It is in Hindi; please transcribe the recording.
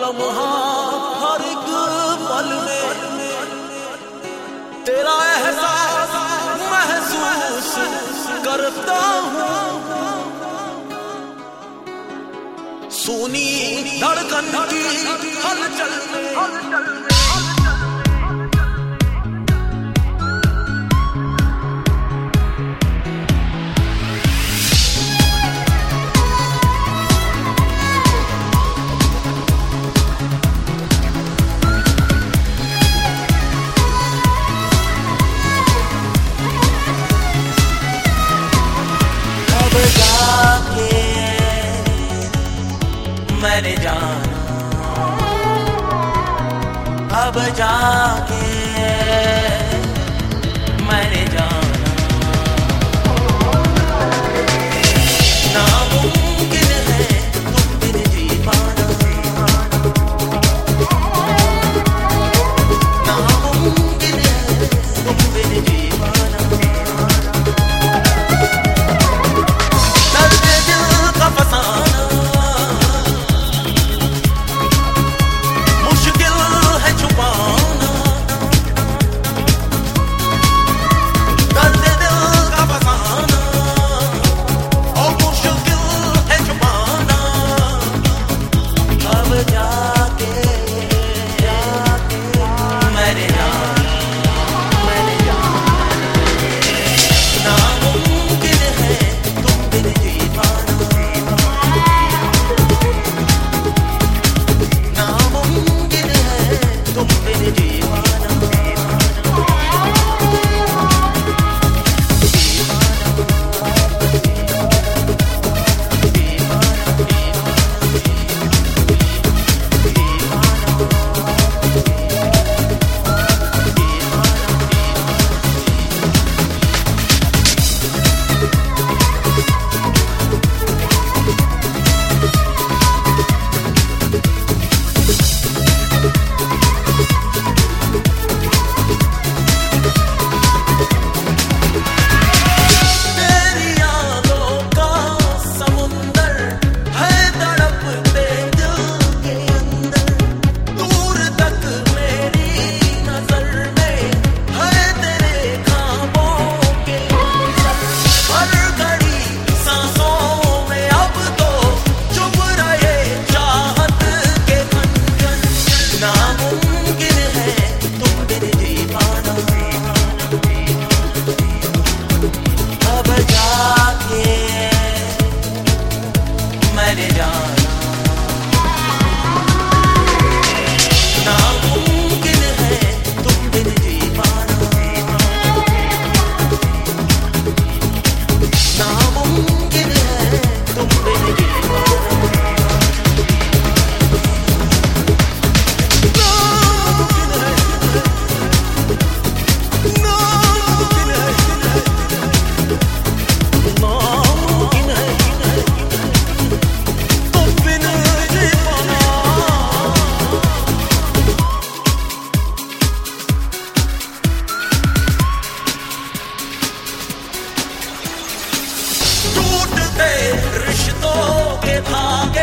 लम्हा हर एक पल में तेरा एहसास महसूस करता हूँ। सुनी धड़कन की हलचल में मैंने जाना अब जाके मैंने जाना नामुमकिन है तुम बिन जी पाना, नामुमकिन है तुम बिन जी पाना। दर्द दिल का फसाना मैंने जाना नामुमकिन है तुम बिन जी पाना, नामुमकिन है तुम बिन जी रिश्तों के धागे